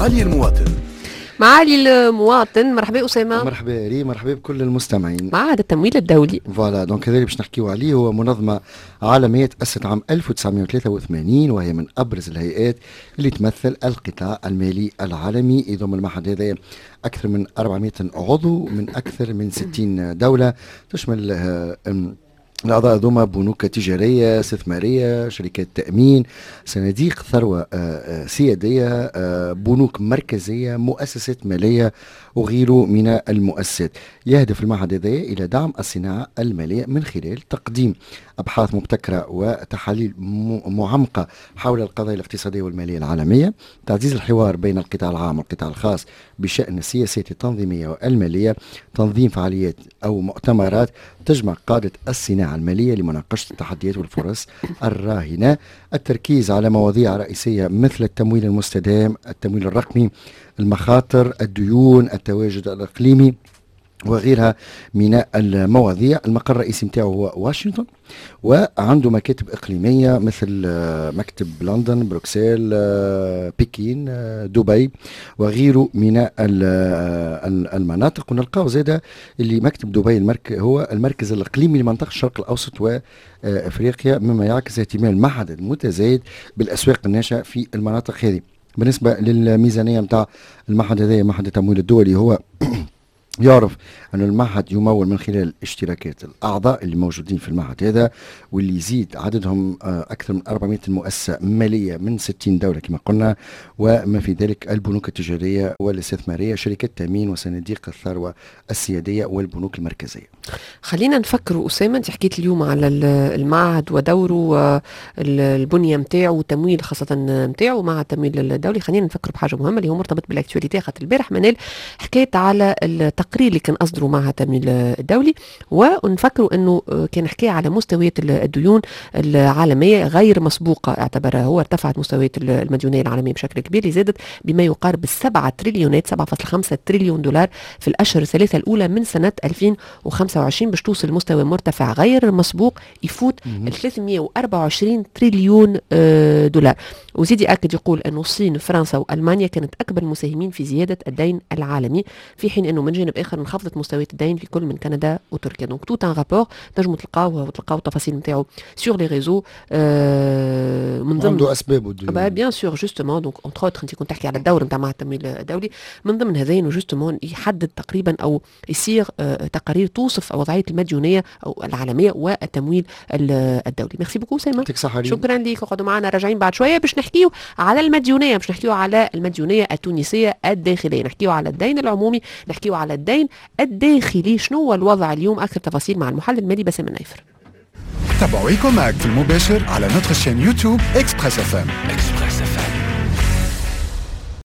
معالي المواطن. معالي المواطن، مرحبا أسامة. مرحبا ري، مرحبا بكل المستمعين. معهد التمويل الدولي، فوالا دونك هذا اللي باش نحكيو عليه. هو منظمة عالمية تأسست عام 1983، وهي من أبرز الهيئات اللي تمثل القطاع المالي العالمي. يضم المعهد هذا أكثر من 400 عضو من أكثر من 60 دولة، تشمل الأعضاء ذوما بنوك تجارية، استثمارية، شركات تأمين، صناديق ثروة سيادية، بنوك مركزية، مؤسسات مالية وغيره من المؤسسات. يهدف المعهد هذا إلى دعم الصناعة المالية من خلال تقديم أبحاث مبتكرة وتحاليل معمقة حول القضايا الاقتصادية والمالية العالمية، تعزيز الحوار بين القطاع العام والقطاع الخاص بشأن السياسات التنظيمية والمالية، تنظيم فعاليات أو مؤتمرات تجمع قادة الصناعة المالية لمناقشة التحديات والفرص الراهنة، التركيز على مواضيع رئيسية مثل التمويل المستدام، التمويل الرقمي، المخاطر، الديون، التواجد الإقليمي وغيرها من المواضيع. المقر الرئيسي متاعه هو واشنطن، وعنده مكاتب إقليمية مثل مكتب لندن، بروكسل، بكين، دبي وغيره من المناطق. ونلقاو زاده اللي مكتب دبي هو المركز الإقليمي لمنطقة الشرق الأوسط وأفريقيا، مما يعكس اهتمام المعهد المتزايد بالأسواق الناشئة في المناطق هذه. بالنسبة للميزانية متاع المعهد هذا، معهد التمويل الدولي، هو يعرف أن المعهد يمول من خلال اشتراكات الأعضاء اللي موجودين في المعهد هذا، واللي يزيد عددهم أكثر من 400 مؤسسة مالية من 60 دولة كما قلنا، وما في ذلك البنوك التجارية والاستثمارية، شركات تأمين، وصناديق الثروة السيادية، والبنوك المركزية. خلينا نفكر أسامة، أنت حكيت اليوم على المعهد ودوره، البنية متاعه والتمويل خاصة متاعه مع التمويل الدولي. خلينا نفكر بحاجة مهمة اللي هو مرتبط بالاكتواليتي. خاطر البارح منال حكيت على التقرير اللي كان أصدره مع التمويل الدولي، ونفكروا أنه كان حكي على مستويات الديون العالمية غير مسبوقة، اعتبرها هو ارتفعت مستويات المديونية العالمية بشكل كبير، اللي زادت بما يقارب 7.5 تريليون دولار في الأشهر الثلاثة الأولى من سنة 2025، باش توصل مستوى مرتفع غير مسبوق يفوت 324 تريليون دولار. وزيد يأكد يقول أنه الصين، فرنسا وألمانيا كانت أكبر المساهمين في زيادة الدين العالمي، في حين أنه من جانب آخر انخفضت مستويات الدين في كل من كندا وتركيا. دونك توت ان رابور تنجموا تلقاوه التفاصيل نتاعو سور لي ريزو. من ضمن عنده أسباب بيان سور جوستومون. دونك اونتر اوتر انت كنت تحكي على الدور نتاع مع التمويل الدولي، من ضمن هذين جوستومون يحدد تقريبا او يصير تقارير توصف وضعيه المديونيه او العالميه والتمويل الدولي. ميرسي بوكو سيما، شكرا لك. وقعدوا معنا راجعين بعد شويه باش نحكيو على المديونيه، باش نحكيو على المديونيه التونسيه الداخليه، نحكيو على الدين العمومي، نحكيو على الدين الداخلي. شنو هو الوضع اليوم؟ اكثر تفاصيل مع المحلل المالي باسم النايفر. تابعوا إيكوماك في المباشر على نوتر شين يوتيوب إكسبريس FM.